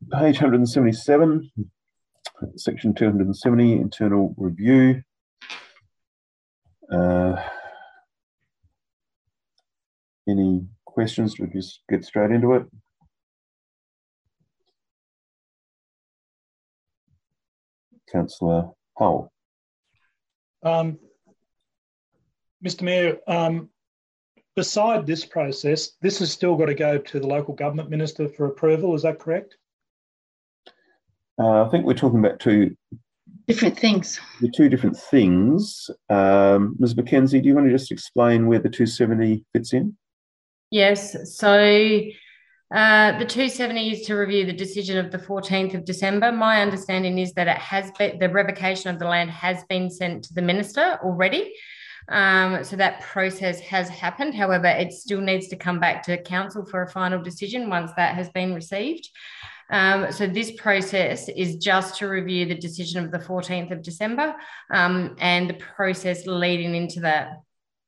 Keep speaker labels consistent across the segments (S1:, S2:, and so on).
S1: Page 177, section 270, internal review. Any questions? We'll just get straight into it. Councillor Hull.
S2: Mr. Mayor, beside this process, this has still got to go to the local government minister for approval. Is that correct?
S1: I think we're talking about two different things. The two different things. Ms. McKenzie, do you want to just explain where the 270 fits in?
S3: Yes. So the 270 is to review the decision of the 14th of December. My understanding is that it has been, the revocation of the land has been sent to the minister already. So that process has happened. However, it still needs to come back to council for a final decision once that has been received. So this process is just to review the decision of the 14th of December and the process leading into that.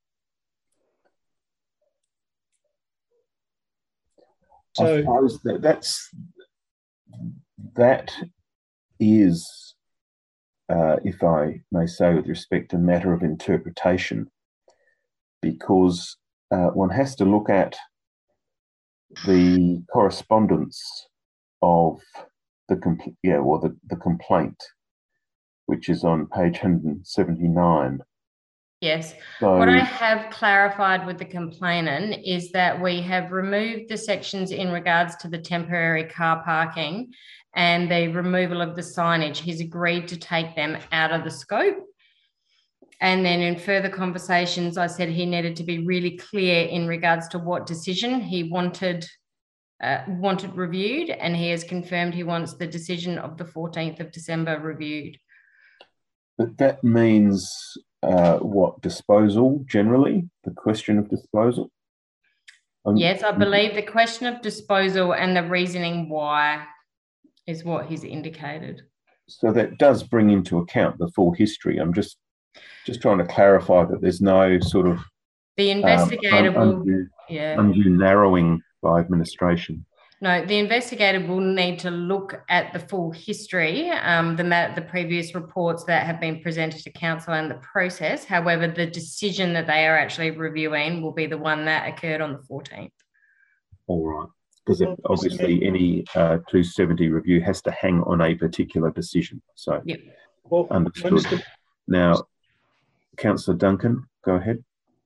S1: So I suppose that is, if I may say, with respect to matter of interpretation, because one has to look at the correspondence of the complaint, which is on page 179.
S3: Yes. So, what I have clarified with the complainant is that we have removed the sections in regards to the temporary car parking and the removal of the signage. He's agreed to take them out of the scope. And then in further conversations, I said he needed to be really clear in regards to what decision he wanted reviewed, and he has confirmed he wants the decision of the 14th of December reviewed.
S1: But that means what, disposal generally, the question of disposal?
S3: Yes, I believe the question of disposal and the reasoning why is what he's indicated.
S1: So that does bring into account the full history. I'm just trying to clarify that there's no sort of
S3: the investigator
S1: undue narrowing by administration.
S3: No, the investigator will need to look at the full history, the previous reports that have been presented to council and the process. However, the decision that they are actually reviewing will be the one that occurred on the 14th. All
S1: right. Because obviously any 270 review has to hang on a particular decision. So,
S3: yep.
S2: Well,
S1: understood. Now, Councillor Duncan, go ahead.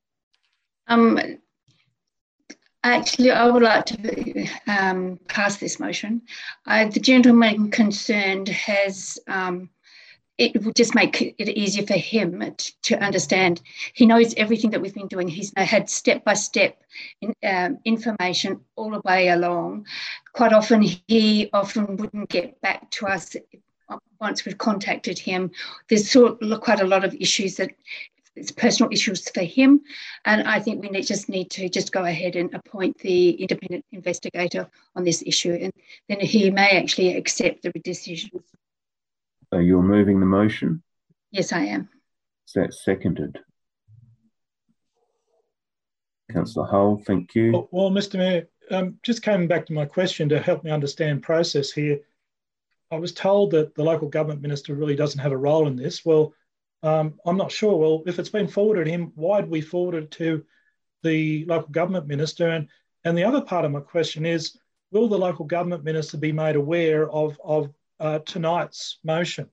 S4: Actually, I would like to pass this motion. The gentleman concerned has, it will just make it easier for him to understand. He knows everything that we've been doing. He's had step-by-step information all the way along. Quite often, he wouldn't get back to us once we've contacted him. There's quite a lot of issues that it's personal issues for him, and I think we just need to go ahead and appoint the independent investigator on this issue, and then he may actually accept the decision.
S1: So you're moving the motion?
S4: Yes, I am.
S1: Is that seconded? Councillor Hull, thank you.
S2: Well, Mr. Mayor, just coming back to my question to help me understand process here, I was told that the local government minister really doesn't have a role in this. Well, I'm not sure. Well, if it's been forwarded to him, why did we forward it to the local government minister? And the other part of my question is, will the local government minister be made aware of tonight's motion?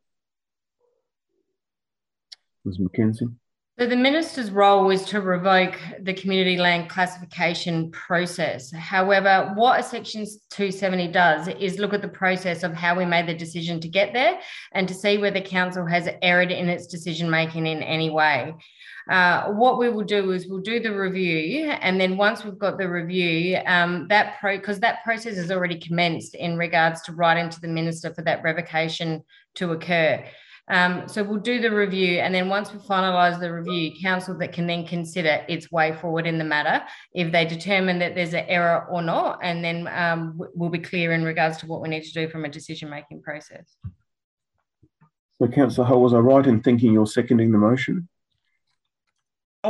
S1: Ms. McKenzie.
S3: So the minister's role is to revoke the community land classification process. However, what a Section 270 does is look at the process of how we made the decision to get there and to see whether council has erred in its decision-making in any way. What we will do is we'll do the review, and then once we've got the review, because that process has already commenced in regards to writing to the minister for that revocation to occur. So we'll do the review, and then once we finalise the review, council that can then consider its way forward in the matter if they determine that there's an error or not, and then we'll be clear in regards to what we need to do from a decision-making process.
S1: So, Councillor Hull, was I right in thinking you're seconding the motion?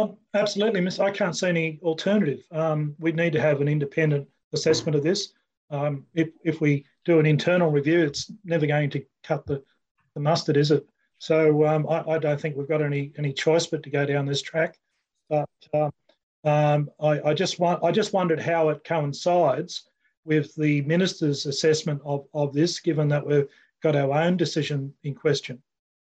S2: Absolutely, Miss. I can't see any alternative. We need to have an independent assessment of this. If we do an internal review, it's never going to cut the mustard, is it? So I don't think we've got any choice but to go down this track. But I just wondered how it coincides with the minister's assessment of this, given that we've got our own decision in question.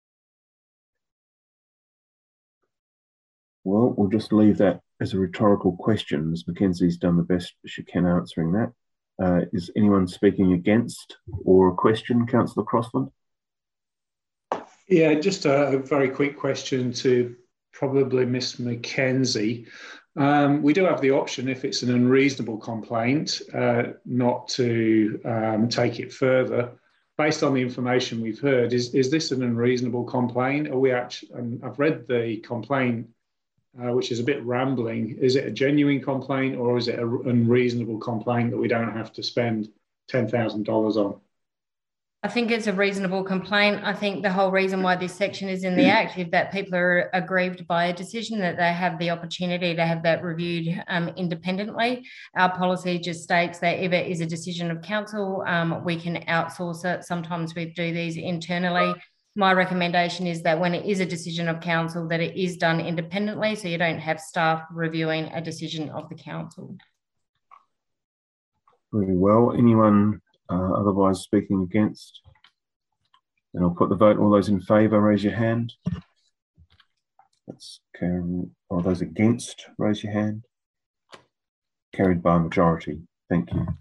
S1: Well, we'll just leave that as a rhetorical question. Ms. Mackenzie's done the best she can answering that. Is anyone speaking against or a question, Councillor Crossland?
S5: Yeah, just a very quick question to probably Ms. Mackenzie. We do have the option, if it's an unreasonable complaint, not to take it further. Based on the information we've heard, is this an unreasonable complaint? Are we actually? I've read the complaint, which is a bit rambling. Is it a genuine complaint, or is it an unreasonable complaint that we don't have to spend $10,000 on?
S3: I think it's a reasonable complaint. I think the whole reason why this section is in the Act is that people are aggrieved by a decision, that they have the opportunity to have that reviewed independently. Our policy just states that if it is a decision of council, we can outsource it. Sometimes we do these internally. My recommendation is that when it is a decision of council, that it is done independently, so you don't have staff reviewing a decision of the council.
S1: Very well. Anyone otherwise speaking against? And I'll put the vote. All those in favour, raise your hand. That's carried. All those against, raise your hand. Carried by a majority. Thank you.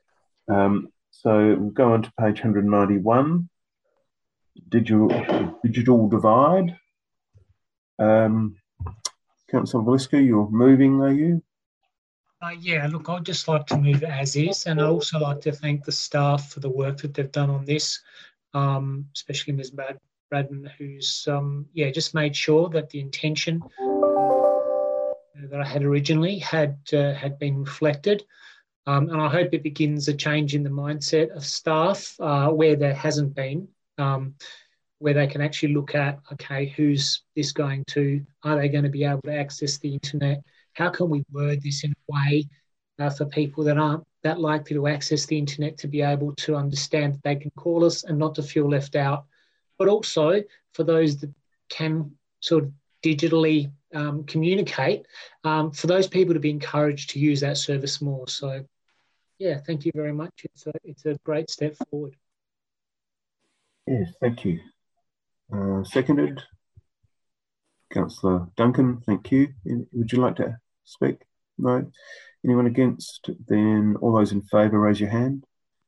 S1: So we'll go on to page 191. Digital divide. Councillor Veliscu, you're moving, are you?
S6: Yeah, look, I'd just like to move as is, and I'd also like to thank the staff for the work that they've done on this, especially Ms. Bradman, who's just made sure that the intention that I had originally had been reflected. And I hope it begins a change in the mindset of staff where there hasn't been, where they can actually look at, okay, who's this going to? Are they going to be able to access the internet? How can we word this in a way for people that aren't that likely to access the internet to be able to understand that they can call us and not to feel left out, but also for those that can sort of digitally communicate, for those people to be encouraged to use that service more. So, yeah, thank you very much. It's a great step forward.
S1: Yes, thank you. Seconded. Councillor Duncan, thank you. Would you like to speak? No? Anyone against? Then all those in favour, raise your hand.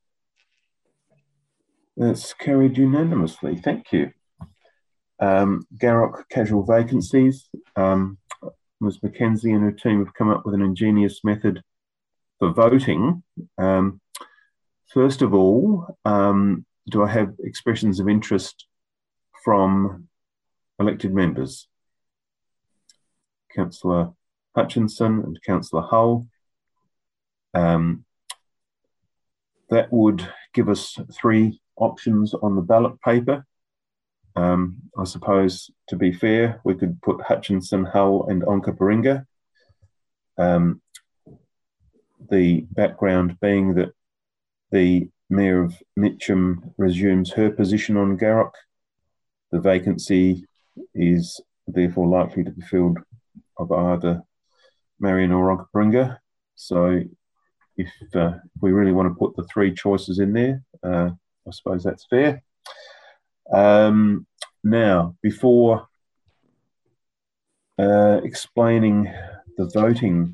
S1: That's carried unanimously. Thank you. Garrock casual vacancies. Ms. Mackenzie and her team have come up with an ingenious method for voting. First of all, do I have expressions of interest from elected members? Councillor Hutchinson and Councillor Hull. That would give us 3 options on the ballot paper. I suppose, to be fair, we could put Hutchinson, Hull and Onka-Paringa. The background being that the Mayor of Mitcham resumes her position on Garrock. The vacancy is therefore likely to be filled of either Marion or Onka-Paringa. So if we really want to put the 3 choices in there, I suppose that's fair. Now, before explaining the voting,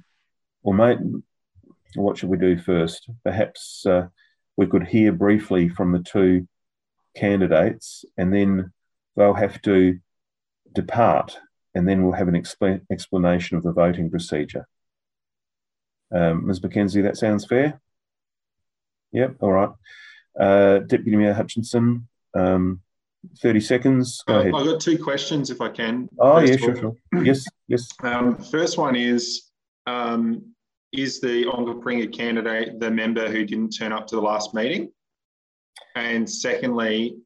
S1: what should we do first? Perhaps we could hear briefly from the 2 candidates, and then they'll have to depart, and then we'll have an explanation of the voting procedure. Ms. Mackenzie, that sounds fair? Yep, all right. Deputy Mayor Hutchinson, 30 seconds, go ahead.
S7: I've got 2 questions if I can.
S1: Oh, yeah, sure. Yes.
S7: First one is the Onka-Paringa candidate the member who didn't turn up to the last meeting? And secondly,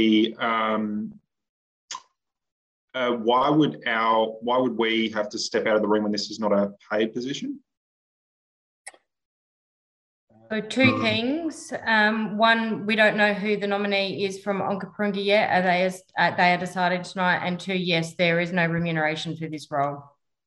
S7: why would we have to step out of the room when this is not a paid position?
S3: So two things. One, we don't know who the nominee is from Onkaparinga yet. They are decided tonight. And two, yes, there is no remuneration for this role.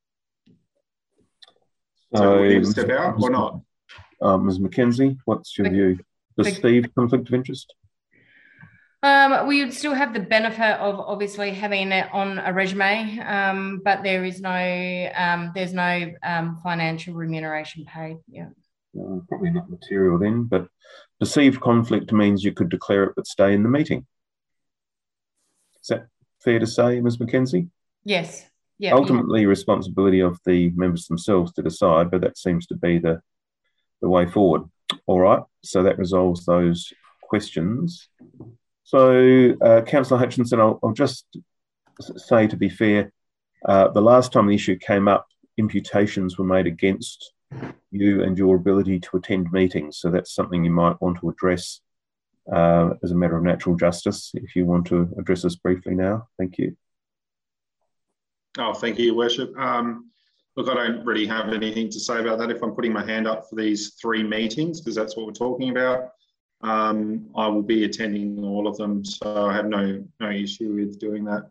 S7: So will you step out or not?
S1: Ms. McKenzie, what's your view? Perceived conflict of interest?
S3: We would still have the benefit of obviously having it on a resume, but there's no financial remuneration paid. Yeah.
S1: Probably not material then, but perceived conflict means you could declare it but stay in the meeting. Is that fair to say, Ms. McKenzie?
S3: Yes. Yeah.
S1: Ultimately, responsibility of the members themselves to decide, but that seems to be the way forward. All right, so that resolves those questions. So, Councillor Hutchinson, I'll just say, to be fair, the last time the issue came up, imputations were made against you and your ability to attend meetings. So that's something you might want to address as a matter of natural justice. If you want to address us briefly now, thank you.
S7: Oh, thank you, Your Worship. Look, I don't really have anything to say about that. If I'm putting my hand up for these 3 meetings, because that's what we're talking about, I will be attending all of them. So I have no issue with doing that.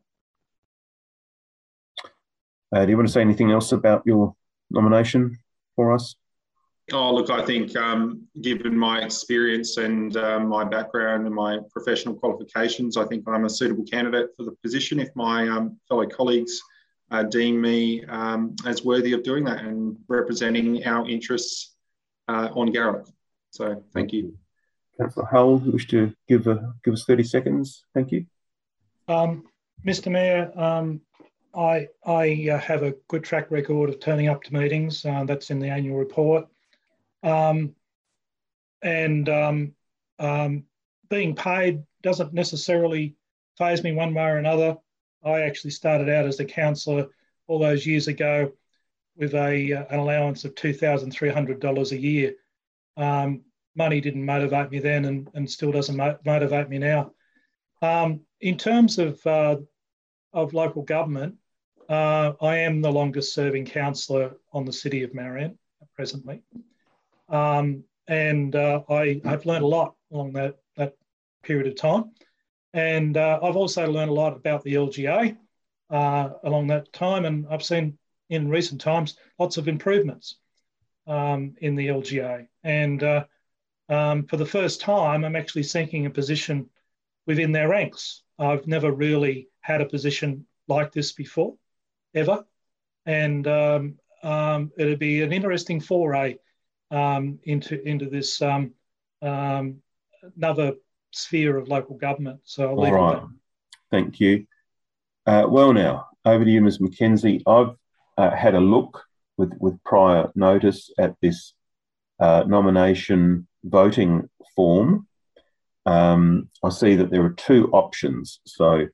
S1: Do you want to say anything else about your nomination for us?
S7: Oh, look, I think given my experience and my background and my professional qualifications, I think I'm a suitable candidate for the position if my fellow colleagues deem me as worthy of doing that and representing our interests on Garadoc. So thank you.
S1: Councillor Hull, you wish to give us 30 seconds? Thank you.
S2: Mr. Mayor, I have a good track record of turning up to meetings. That's in the annual report. Being paid doesn't necessarily faze me one way or another. I actually started out as a councillor all those years ago with an allowance of $2,300 a year. Money didn't motivate me then and still doesn't motivate me now. In terms of local government, I am the longest serving councillor on the City of Marion presently. I have learned a lot along that period of time. And I've also learned a lot about the LGA along that time. And I've seen in recent times lots of improvements in the LGA. And for the first time, I'm actually seeking a position within their ranks. I've never really had a position like this before, ever. And it'd be an interesting foray into this another sphere of local government. So I'll leave it there.
S1: Thank you. Well, now over to you, Ms. McKenzie. I've had a look with prior notice at this nomination voting form. I see that there are 2 options. So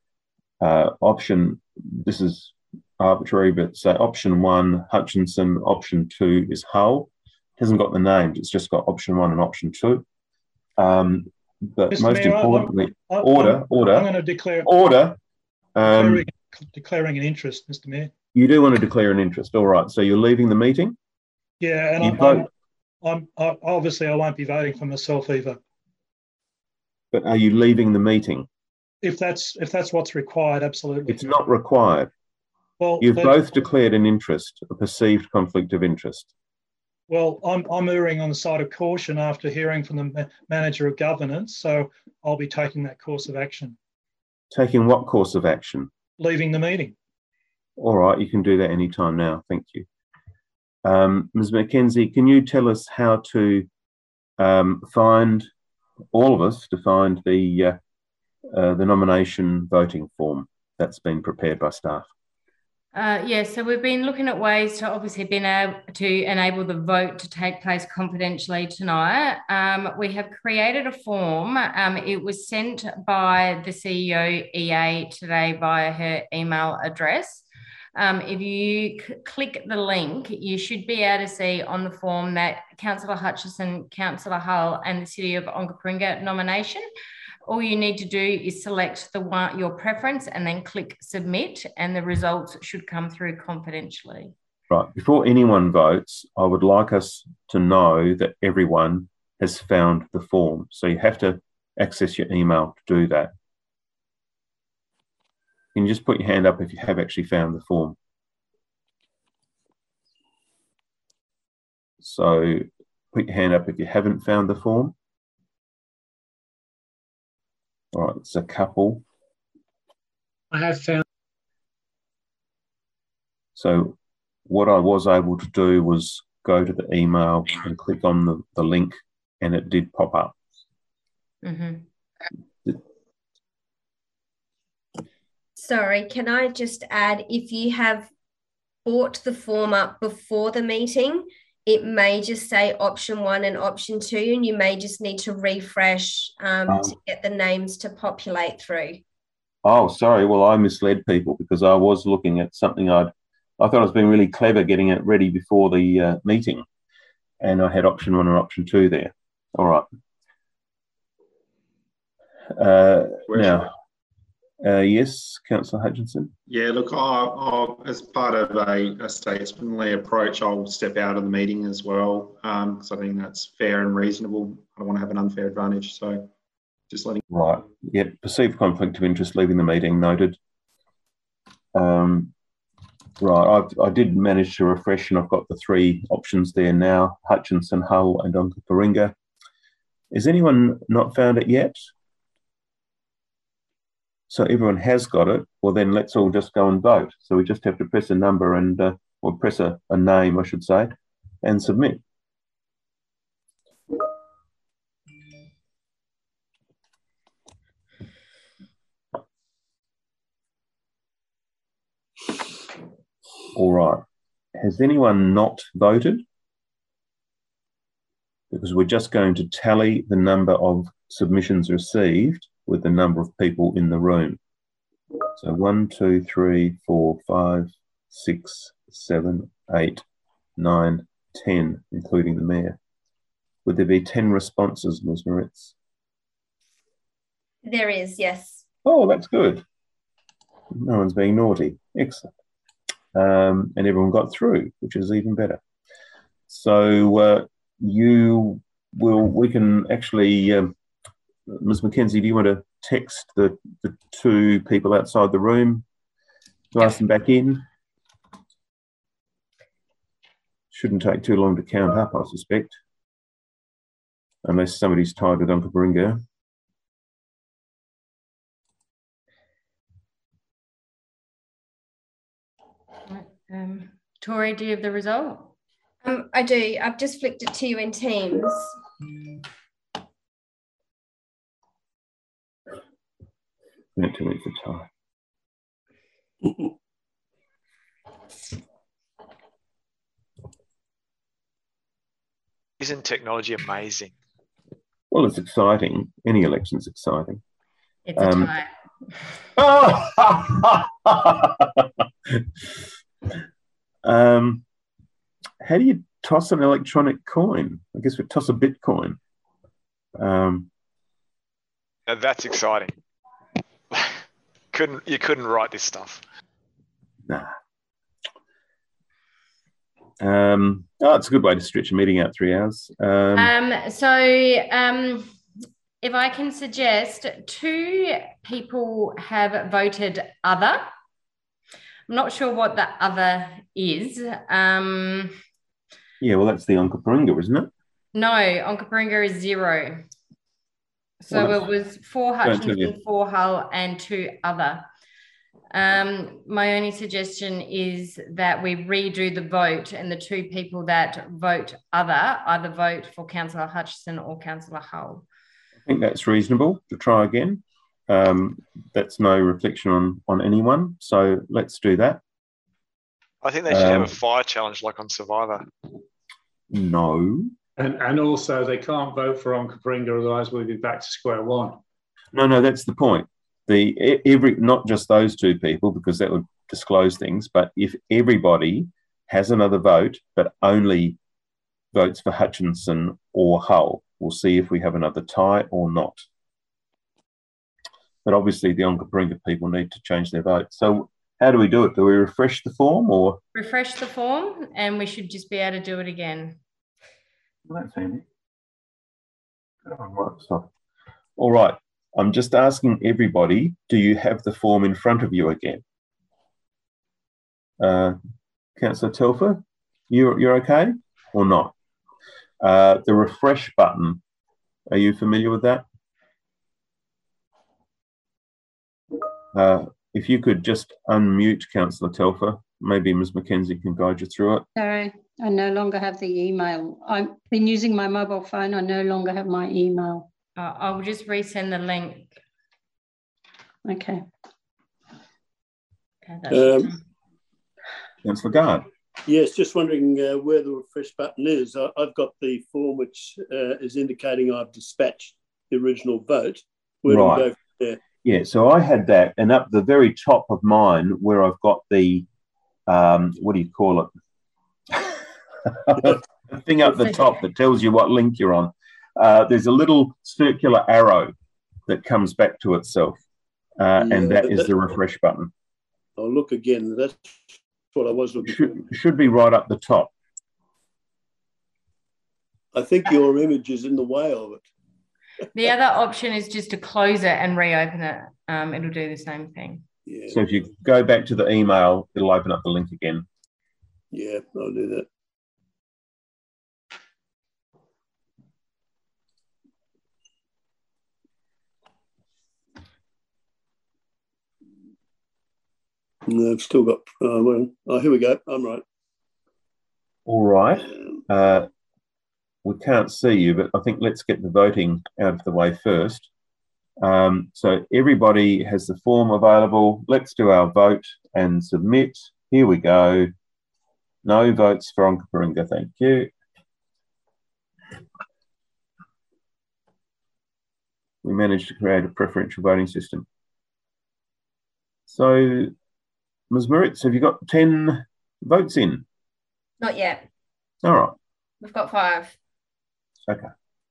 S1: this is arbitrary, but say option 1, Hutchinson, option 2 is Hull. It hasn't got the names, it's just got option 1 and option 2. But Mr. most Mayor, importantly, order.
S2: I'm going to declare
S1: order.
S2: Declaring an interest, Mr. Mayor.
S1: You do want to declare an interest, all right. So you're leaving the meeting?
S2: Yeah, and I'm obviously I won't be voting for myself either.
S1: But are you leaving the meeting?
S2: If that's what's required, absolutely.
S1: It's not required. Well, you've both declared an interest, a perceived conflict of interest.
S2: Well, I'm erring on the side of caution after hearing from the manager of governance, so I'll be taking that course of action.
S1: Taking what course of action?
S2: Leaving the meeting.
S1: All right, you can do that anytime now. Thank you. Ms. McKenzie, can you tell us how to find, all of us, to find the nomination voting form that's been prepared by staff?
S3: So we've been looking at ways to obviously being able to enable the vote to take place confidentially tonight. We have created a form. It was sent by the CEO EA today via her email address. If you click the link, you should be able to see on the form that Councillor Hutchison, Councillor Hull and the City of Onkaparinga nomination. All you need to do is select your preference and then click submit, and the results should come through confidentially.
S1: Right. Before anyone votes, I would like us to know that everyone has found the form. So you have to access your email to do that. Can you just put your hand up if you have actually found the form? So put your hand up if you haven't found the form. All right, it's a couple.
S6: I have found.
S1: So what I was able to do was go to the email and click on the link, and it did pop up.
S3: Mm-hmm.
S8: Sorry, can I just add, if you have brought the form up before the meeting, it may just say option 1 and option 2, and you may just need to refresh to get the names to populate through.
S1: Oh, sorry. Well, I misled people because I was looking at something I thought I was being really clever getting it ready before the meeting, and I had option 1 or option 2 there. All right. Now, yes, Councillor Hutchinson.
S7: Yeah, look, I'll, as part of a statesmanly approach, I'll step out of the meeting as well, because I think that's fair and reasonable. I don't want to have an unfair advantage, so just letting.
S1: Right. Yep. Perceived conflict of interest, leaving the meeting. Noted. Right. I did manage to refresh, and I've got the 3 options there now: Hutchinson, Hull, and Onkaparinga. Has anyone not found it yet? So everyone has got it. Well, then let's all just go and vote. So we just have to press a number and, or press a name, I should say, and submit. All right. Has anyone not voted? Because we're just going to tally the number of submissions received with the number of people in the room. So 1, 2, 3, 4, 5, 6, 7, 8, 9, 10, including the mayor. Would there be 10 responses, Ms. Moritz?
S8: There is, yes.
S1: Oh, that's good. No one's being naughty. Excellent. And everyone got through, which is even better. So we can actually, Ms. Mackenzie, do you want to text the 2 people outside the room to ask them back in? Shouldn't take too long to count up, I suspect, unless somebody's tied with Onkaparinga.
S3: Tori, do you have the result?
S8: I do. I've just flicked it to you in Teams.
S1: Not 2 weeks of time.
S9: Isn't technology amazing?
S1: Well, it's exciting. Any election's exciting.
S3: It's a tie.
S1: How do you toss an electronic coin? I guess we toss a Bitcoin.
S9: Now that's exciting. You couldn't write this stuff.
S1: Nah. It's a good way to stretch a meeting out 3 hours.
S3: If I can suggest, 2 people have voted other. I'm not sure what the other is.
S1: Yeah, well, that's the Onkaparinga, isn't it?
S3: No, Onkaparinga is 0. So it was 4 Hutchinson, 4 Hull, and 2 other. My only suggestion is that we redo the vote, and the 2 people that vote other either vote for Councillor Hutchinson or Councillor Hull.
S1: I think that's reasonable to try again. That's no reflection on anyone. So let's do that.
S9: I think they should have a fire challenge like on Survivor.
S1: No.
S5: And also they can't vote for Onkaparinga, otherwise we'll be back to square one.
S1: No, that's the point. Not just those 2 people, because that would disclose things, but if everybody has another vote but only votes for Hutchinson or Hull, we'll see if we have another tie or not. But obviously the Onkaparinga people need to change their vote. So how do we do it? Do we refresh the form or?
S3: Refresh the form, and we should just be able to do it again.
S1: Well, that's handy. All right. I'm just asking everybody, do you have the form in front of you again? Councillor Telfer, you're okay or not? The refresh button, are you familiar with that? If you could just unmute Councillor Telfer, maybe Ms Mackenzie can guide you through it.
S10: Sorry, I no longer have the email. I've been using my mobile phone. I no longer have my email.
S3: I'll just resend the link.
S10: Okay.
S1: Councillor Gard.
S11: Yes, just wondering where the refresh button is. I've got the form which is indicating I've dispatched the original vote. Where do we go from there?
S1: Yeah, so I had that, and up the very top of mine where I've got the, what do you call it? The thing up the top that tells you what link you're on. There's a little circular arrow that comes back to itself, and that is the refresh button.
S11: I'll look again. That's what I was looking for.
S1: Should be right up the top.
S11: I think your image is in the way of it.
S3: The other option is just to close it and reopen it. It'll do the same thing.
S11: Yeah.
S1: So if you go back to the email, it'll open up the link again.
S11: Yeah, I'll do that. No, I've still got, well, oh, here we go. I'm right.
S1: All right. We can't see you, but I think let's get the voting out of the way first. So everybody has the form available. Let's do our vote and submit. Here we go. No votes for Onkaparinga, thank you. We managed to create a preferential voting system. So, Ms Moritz, have you got 10 votes in?
S8: Not yet.
S1: All right.
S8: We've got 5.
S1: Okay.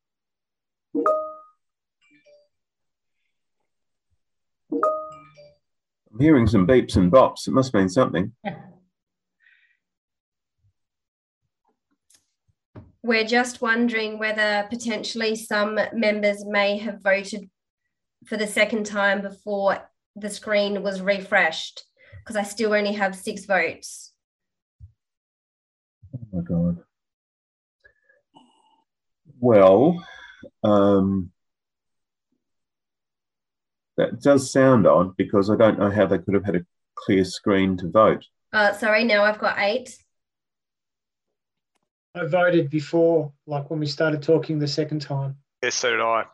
S1: I'm hearing some beeps and bops. It must mean something.
S8: We're just wondering whether potentially some members may have voted for the second time before the screen was refreshed, because I still only have 6 votes.
S1: Oh my God. Well, that does sound odd, because I don't know how they could have had a clear screen to vote.
S8: Sorry, now I've got 8.
S6: I voted before, like when we started talking the second time.
S9: Yes, so did I.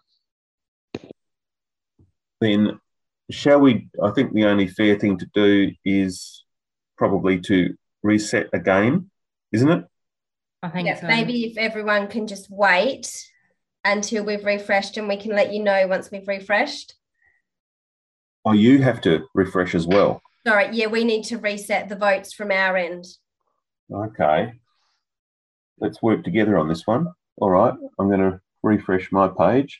S1: Then shall we, I think the only fair thing to do is probably to reset again, isn't it?
S3: I think
S8: Yeah,
S3: so.
S8: maybe if everyone can just wait until we've refreshed, and we can let you know once we've refreshed.
S1: Oh, you have to refresh as well.
S8: Sorry, yeah, we need to reset the votes from our end.
S1: Okay. Let's work together on this one. All right, I'm going to refresh my page.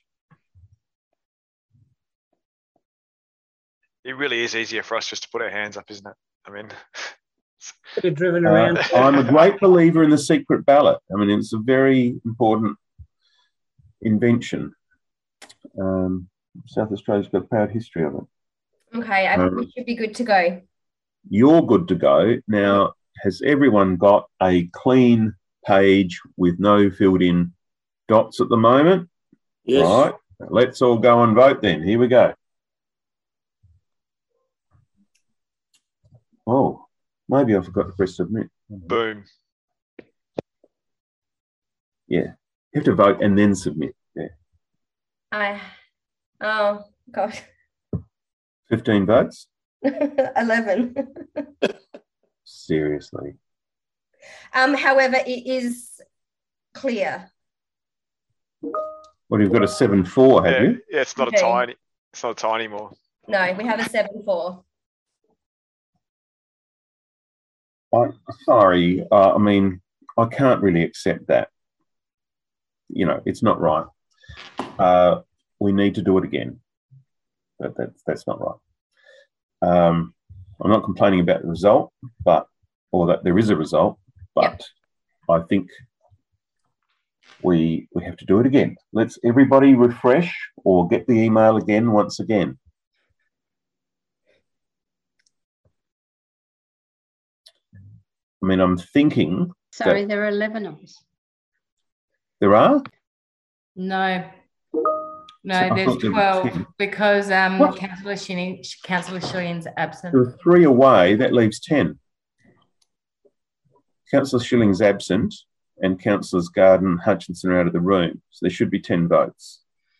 S9: It really is easier for us just to put our hands up, isn't it? I mean,
S6: Could have driven around.
S1: I'm a great believer in the secret ballot. I mean, it's a very important invention. South Australia's got a proud history of it.
S8: Okay, we should be good to go.
S1: You're good to go. Now, has everyone got a clean page with no filled in dots at the moment?
S11: Yes.
S1: Right. Let's all go and vote then. Here we go. Oh, maybe I forgot to press submit.
S9: boom.
S1: Yeah. You have to vote and then submit. Yeah.
S8: Oh, God.
S1: 15 votes?
S8: 11.
S1: Seriously.
S8: However, it is clear.
S1: Well, you've got a 7-4, have you?
S9: Yeah, it's not
S8: Okay.
S9: a tiny. It's not a tiny more.
S8: No, we have a 7-4.
S1: Sorry. I mean, I can't really accept that. You know, it's not right. We need to do it again. That's not right. I'm not complaining about the result, or that there is a result, but I think we have to do it again. Let's everybody refresh or get the email again once again. I mean, I'm thinking.
S10: Sorry, there are 11 of us.
S1: There are?
S3: No. No,
S1: So
S3: there's 12 because Councillor Schilling's absent.
S1: There are 3 away, that leaves 10. Councillor Schilling's absent and Councillors Garden, Hutchinson are out of the room. So there should be 10 votes.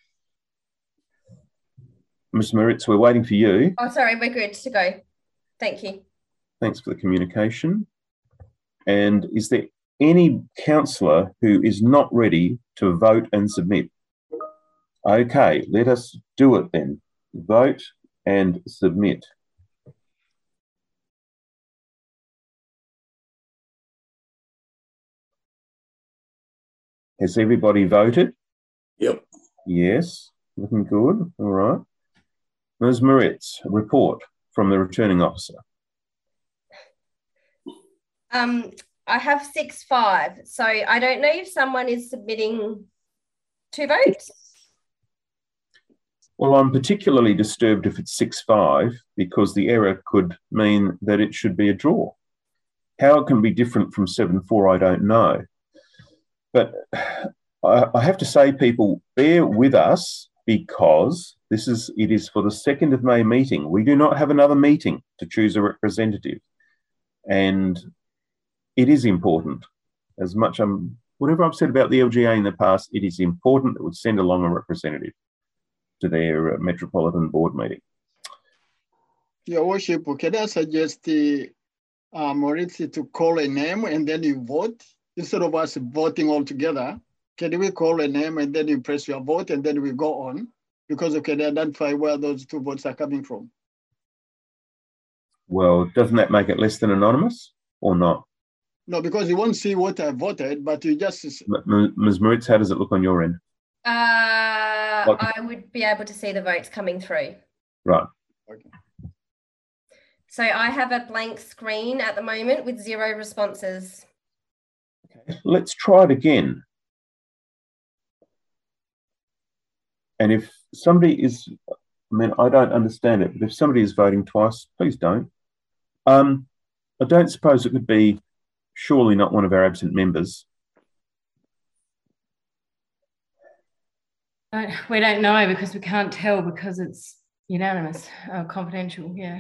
S1: Ms. Moritz, we're waiting for you.
S8: Oh, sorry, we're good to go. Thank you.
S1: Thanks for the communication. And is there any councillor who is not ready to vote and submit? Okay, let us do it then. Vote and submit. Has everybody voted?
S11: Yep.
S1: Yes, looking good. All right. Ms. Moritz, report from the returning officer.
S8: I have 6-5, so I don't know if someone is submitting 2 votes.
S1: Well, I'm particularly disturbed if it's 6-5 because the error could mean that it should be a draw. How it can be different from 7-4, I don't know. But I have to say, people, bear with us because it is for the 2nd of May meeting. We do not have another meeting to choose a representative. And it is important. As much whatever I've said about the LGA in the past, it is important that we send along a representative to their Metropolitan Board meeting.
S12: Your Worship, can I suggest Moritz to call a name and then you vote? Instead of us voting all together, can we call a name and then you press your vote and then we go on? Because we can identify where those 2 votes are coming from.
S1: Well, doesn't that make it less than anonymous or not?
S12: No, because you won't see what I voted, but you just...
S1: Ms. Moritz, how does it look on your end?
S8: I would be able to see the votes coming through.
S1: Right.
S12: Okay.
S8: So I have a blank screen at the moment with 0 responses.
S1: Okay. Let's try it again. And if somebody is, I mean, I don't understand it, but if somebody is voting twice, please don't. I don't suppose it could be surely not one of our absent members.
S3: We don't know because we can't tell because it's unanimous, confidential, yeah.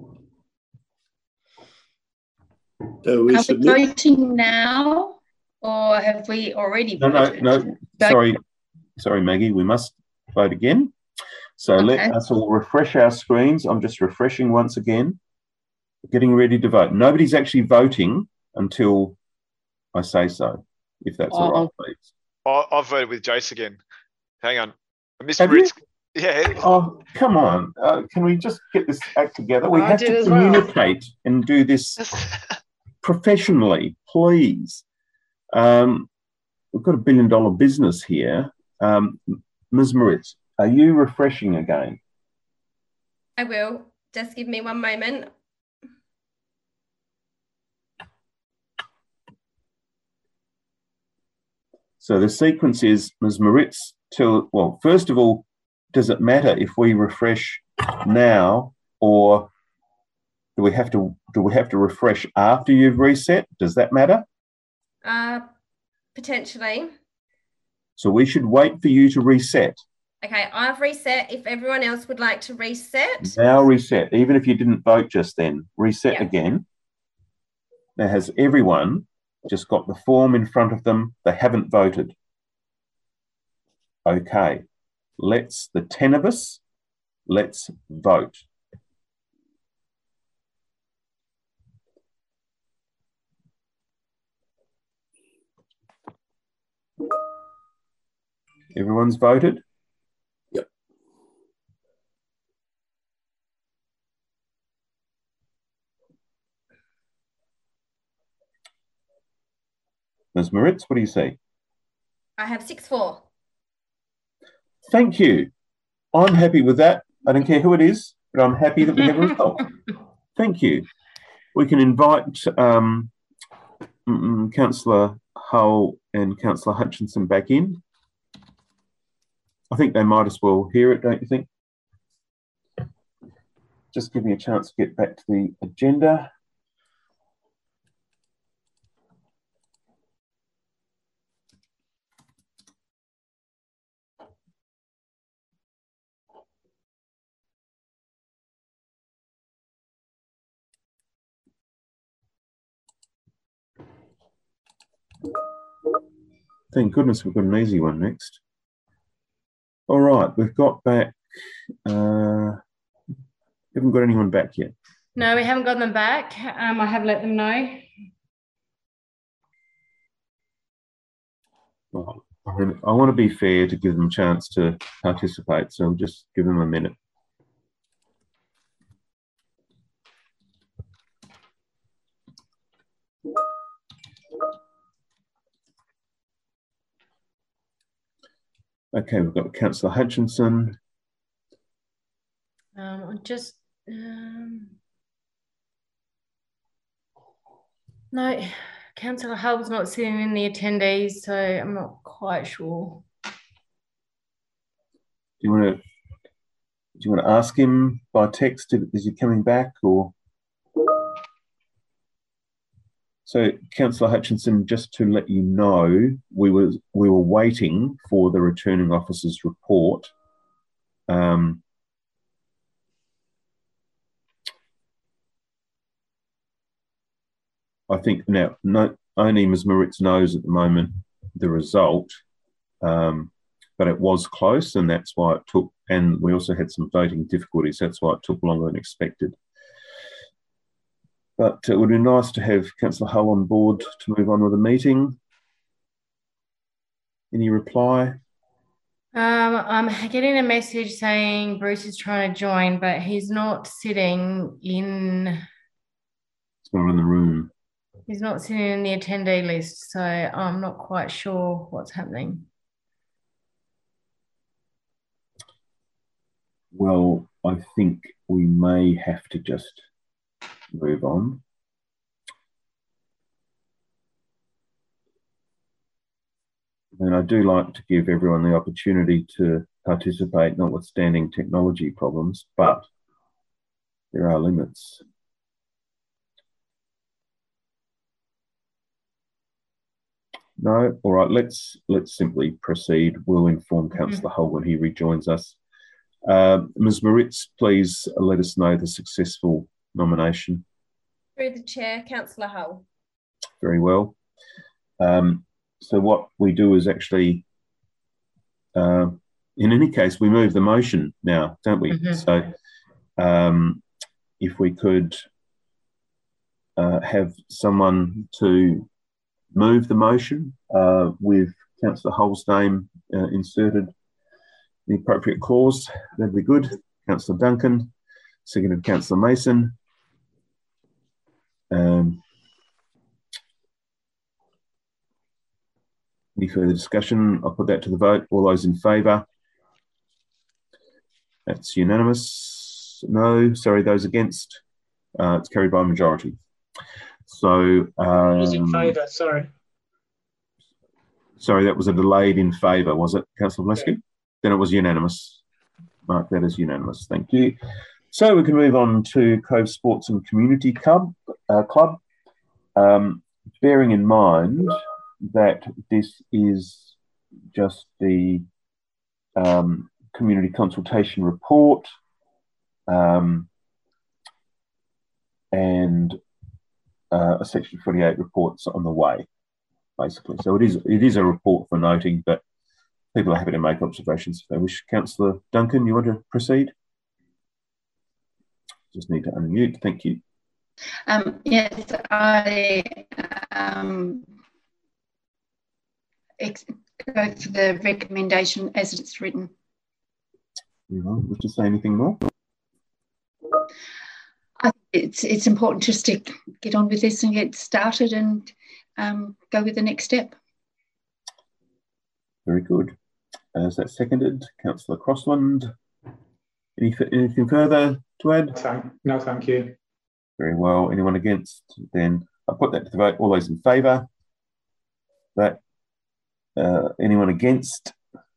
S11: So we
S4: Are we voting now or have we already voted?
S1: No. Sorry, Maggie, we must vote again. So okay. Let us all refresh our screens. I'm just refreshing once again. Getting ready to vote. Nobody's actually voting until I say so, if that's all right, please.
S9: I've voted with Jace again. Hang on.
S1: Have you?
S9: Yeah.
S1: Oh, come on. Can we just get this act together? We have to communicate and do this professionally, please. We've got $1 billion business here. Ms. Moritz, are you refreshing again?
S8: I will. Just give me one moment.
S1: So the sequence is Ms. Moritz well, first of all, does it matter if we refresh now or do we have to refresh after you've reset? Does that matter?
S8: Potentially.
S1: So we should wait for you to reset.
S8: Okay, I've reset. If everyone else would like to reset.
S1: Now reset, even if you didn't vote just then, reset again. Now has everyone just got the form in front of them? They haven't voted. Okay, the 10 of us, let's vote. Everyone's voted?
S11: Yep.
S1: Ms. Moritz, what do you see?
S8: I have 6-4.
S1: Thank you. I'm happy with that. I don't care who it is, but I'm happy that we have a result. Thank you. We can invite Councillor Hull and Councillor Hutchinson back in. I think they might as well hear it, don't you think? Just give me a chance to get back to the agenda. Thank goodness we've got an easy one next. All right, we've got back, haven't got anyone back yet.
S3: No, we haven't got them back. I have let them know.
S1: Well, I want to be fair to give them a chance to participate, so I'll just give them a minute. Okay, we've got Councillor Hutchinson.
S3: No, Councillor Hull's not sitting in the attendees, so I'm not quite sure.
S1: Do you want to ask him by text? Is he coming back or? So, Councillor Hutchinson, just to let you know, we were waiting for the returning officer's report. I think now only Ms. Moritz knows at the moment the result, but it was close, and that's why it took. And we also had some voting difficulties. That's why it took longer than expected. But it would be nice to have Councillor Hull on board to move on with the meeting. Any reply?
S3: I'm getting a message saying Bruce is trying to join, but he's not sitting in.
S1: It's not in the room.
S3: He's not sitting in the attendee list, so I'm not quite sure what's happening.
S1: Well, I think we may have to just move on. And I do like to give everyone the opportunity to participate, notwithstanding technology problems, but there are limits. No? All right, let's simply proceed. We'll inform Councillor Hull when he rejoins us. Ms. Moritz, please let us know the successful nomination.
S8: Through the chair, Councillor Hull.
S1: Very well. So what we do is actually, in any case, we move the motion now, don't we? So if we could have someone to move the motion with Councillor Hull's name inserted in the appropriate clause, that'd be good. Councillor Duncan, seconded Councillor Mason. Any further discussion? I'll put that to the vote. All those in favour? That's unanimous. No, sorry, those against? It's carried by majority. So,
S6: who's in favour? Sorry.
S1: Sorry, that was a delayed in favour, was it, Councillor Valescu? Yeah. Then it was unanimous. Mark that as unanimous. Thank you. So we can move on to Cove Sports and Community Club. Bearing in mind that this is just the community consultation report and a Section 48 report's on the way, basically. So it is a report for noting, but people are happy to make observations if they wish. Councillor Duncan, you want to proceed? Just need to unmute. Thank you.
S4: Yes, I go for the recommendation as it's written.
S1: Would you say anything more?
S4: I think it's important just to get on with this and get started and go with the next step.
S1: Very good. Is that seconded? Councillor Crossland. Anything further to add?
S5: No, thank you.
S1: Very well. Anyone against? Then I'll put that to the vote. All those in favour? That Anyone against?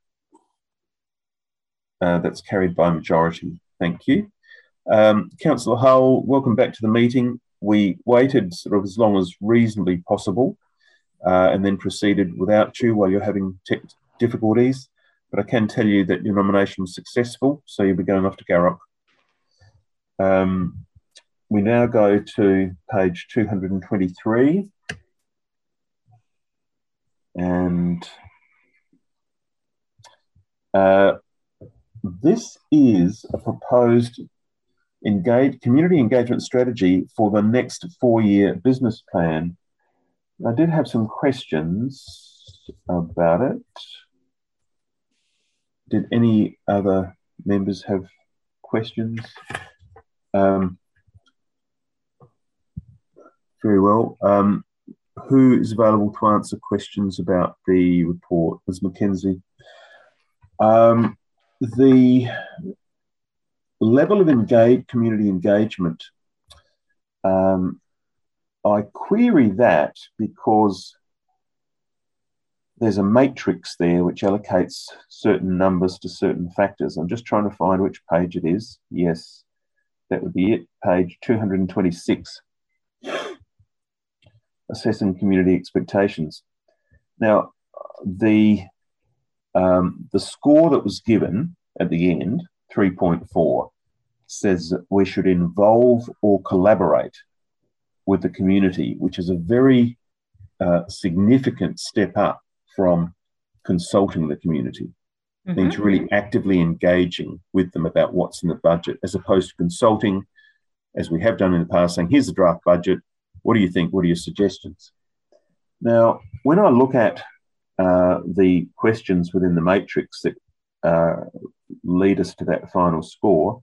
S1: That's carried by majority. Thank you. Councillor Hull, welcome back to the meeting. We waited sort of as long as reasonably possible and then proceeded without you while you're having tech difficulties. But I can tell you that your nomination was successful, so you'll be going off to Gawrock. We now go to page 223. And this is a proposed community engagement strategy for the next 4-year business plan. I did have some questions about it. Did any other members have questions? Very well. Who is available to answer questions about the report? Ms. Mackenzie. The level of community engagement, I query that because there's a matrix there which allocates certain numbers to certain factors. I'm just trying to find which page it is. Yes, that would be it, page 226. Assessing community expectations. Now, the score that was given at the end, 3.4, says that we should involve or collaborate with the community, which is a very significant step up from consulting the community. It means really actively engaging with them about what's in the budget, as opposed to consulting, as we have done in the past, saying, here's the draft budget, what do you think? What are your suggestions? Now, when I look at the questions within the matrix that lead us to that final score,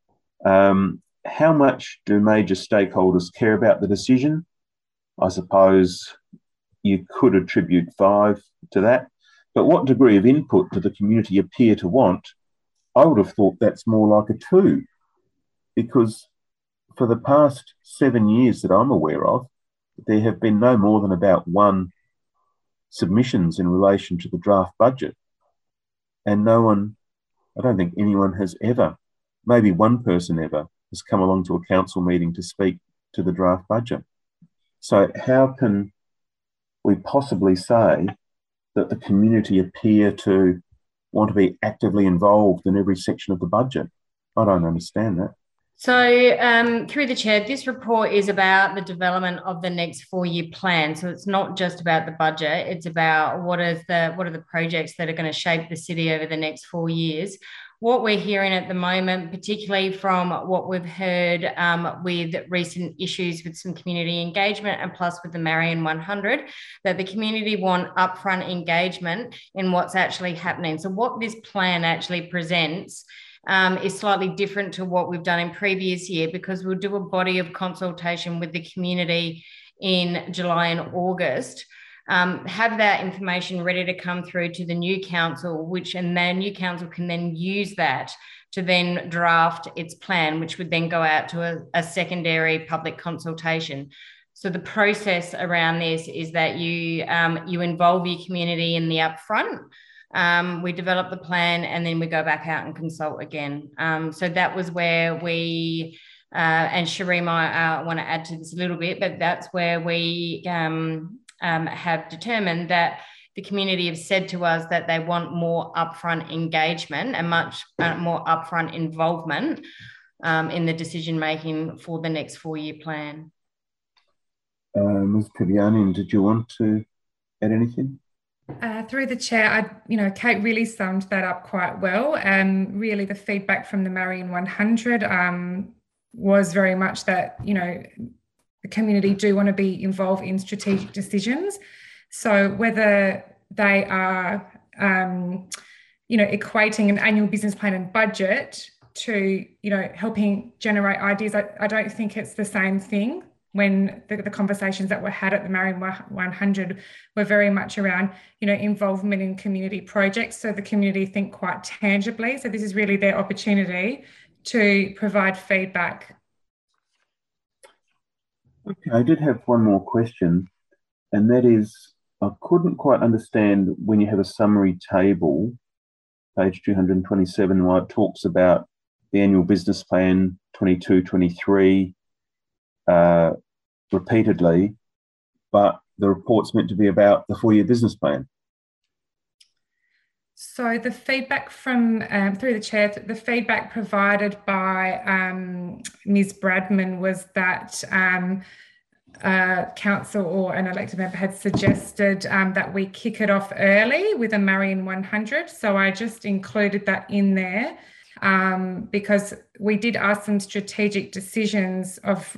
S1: how much do major stakeholders care about the decision? I suppose you could attribute 5 to that. But what degree of input do the community appear to want? I would have thought that's more like a 2, because for the past 7 years that I'm aware of, there have been no more than about 1 submissions in relation to the draft budget. And no one, I don't think anyone has ever, maybe one person ever, has come along to a council meeting to speak to the draft budget. So how can we possibly say that the community appear to want to be actively involved in every section of the budget? I don't understand that.
S3: So through the chair, this report is about the development of the next 4-year plan. So it's not just about the budget, it's about what are the projects that are going to shape the city over the next 4 years. What we're hearing at the moment, particularly from what we've heard with recent issues with some community engagement and plus with the Marion 100, that the community want upfront engagement in what's actually happening. So what this plan actually presents is slightly different to what we've done in previous year, because we'll do a body of consultation with the community in July and August, have that information ready to come through to the new council, and then new council can then use that to then draft its plan, which would then go out to a secondary public consultation. So the process around this is that you involve your community in the upfront. We develop the plan and then we go back out and consult again. So that was where we, and Sheree might want to add to this a little bit, but that's where we have determined that the community have said to us that they want more upfront engagement and much more upfront involvement in the decision making for the next 4-year plan.
S1: Ms. Kavianian, did you want to add anything?
S13: Through the chair, Kate really summed that up quite well. Really, the feedback from the Marion 100 was very much that, the community do want to be involved in strategic decisions. So whether they are, equating an annual business plan and budget to, helping generate ideas, I don't think it's the same thing. When the conversations that were had at the Marion 100 were very much around, involvement in community projects. So the community think quite tangibly. So this is really their opportunity to provide feedback.
S1: Okay, I did have one more question, and that is, I couldn't quite understand when you have a summary table, page 227, why it talks about the annual business plan 22-23 repeatedly, but the report's meant to be about the 4-year business plan.
S13: So the feedback from, through the chair, the feedback provided by Ms. Bradman was that council or an elected member had suggested that we kick it off early with a Marion 100. So I just included that in there because we did ask some strategic decisions of,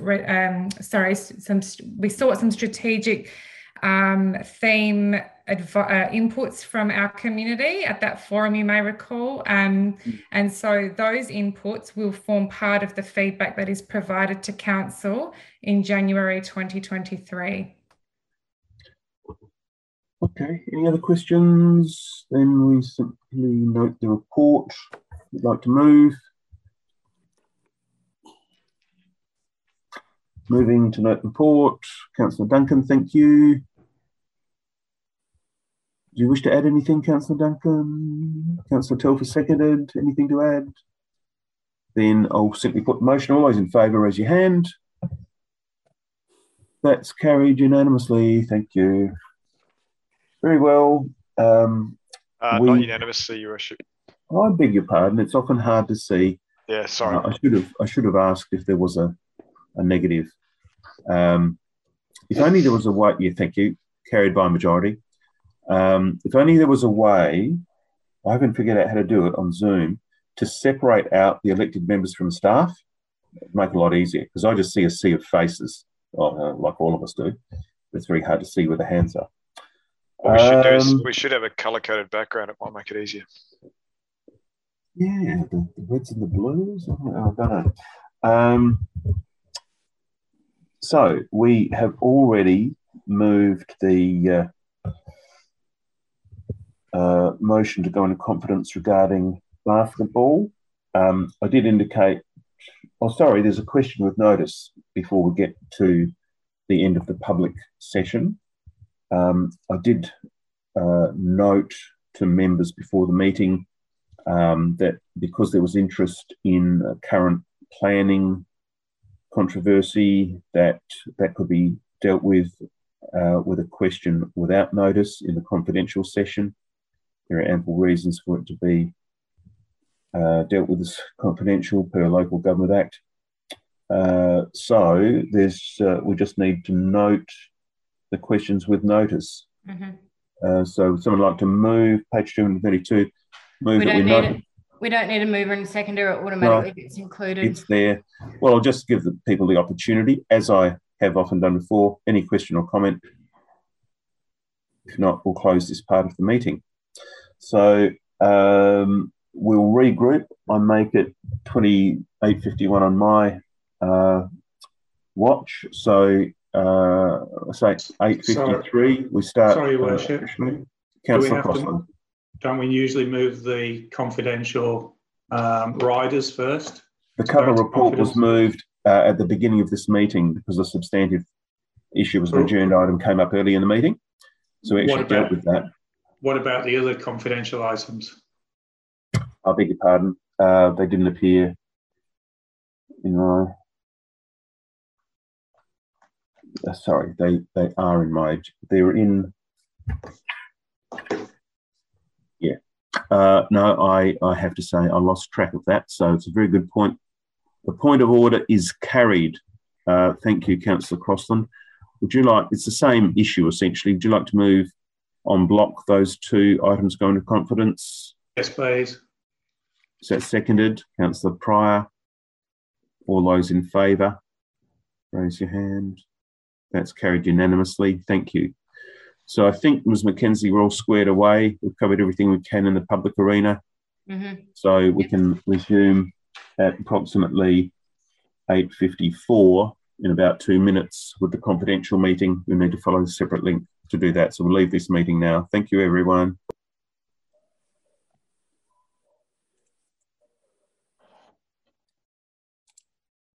S13: we sought some strategic theme inputs from our community at that forum, you may recall. And so those inputs will form part of the feedback that is provided to council in January 2023.
S1: Okay, any other questions? Then we simply note the report. We'd like to move. Moving to note report. Councillor Duncan, thank you. Do you wish to add anything, Councillor Duncan? Councillor Telfer seconded. Anything to add? Then I'll simply put the motion. All those in favour, raise your hand. That's carried unanimously. Thank you. Very well.
S9: Not unanimously, Your Worship.
S1: I beg your pardon. It's often hard to see.
S9: Yeah, sorry.
S1: I should have asked if there was a negative. If only there was a way. Yeah, thank you. Carried by majority. If only there was a way, I haven't figured out how to do it on Zoom, to separate out the elected members from staff. It'd make it a lot easier, because I just see a sea of faces, like all of us do. It's very hard to see where the hands are.
S9: What we should do is we should have a colour-coded background. It might make it easier.
S1: Yeah, the reds and the blues. I don't know. So we have already moved the motion to go into confidence regarding basketball. I did indicate, there's a question with notice before we get to the end of the public session. I did note to members before the meeting that because there was interest in current planning controversy, that could be dealt with a question without notice in the confidential session. There are ample reasons for it to be dealt with as confidential per Local Government Act. So we just need to note the questions with notice. Mm-hmm. So would someone like to move page 232? Move
S3: we don't need a mover and seconder. It automatically gets included.
S1: It's there. Well, I'll just give the people the opportunity, as I have often done before. Any question or comment? If not, we'll close this part of the meeting. So we'll regroup. I make it 28:51 on my watch. So I say 8:53. We start.
S5: Sorry, Your Worship.
S1: Councillor Crossland.
S5: Don't we usually move the confidential riders first?
S1: The cover report was moved at the beginning of this meeting because a substantive issue was an adjourned item came up early in the meeting. So we actually dealt with that.
S5: What about the other confidential items?
S1: I beg your pardon. They didn't appear in my... sorry, they are in my... They're in... Yeah. No, I have to say I lost track of that. So it's a very good point. The point of order is carried. Thank you, Councillor Crossland. Would you like... It's the same issue, essentially. Would you like to move on block those two items going to confidence?
S5: Yes, please.
S1: Is that seconded? Councillor Pryor. All those in favour, raise your hand. That's carried unanimously. Thank you. So I think, Ms. Mackenzie, we're all squared away. We've covered everything we can in the public arena. Mm-hmm. So we can resume at approximately 8:54 in about 2 minutes with the confidential meeting. We need to follow a separate link to do that. So we'll leave this meeting now. Thank you, everyone.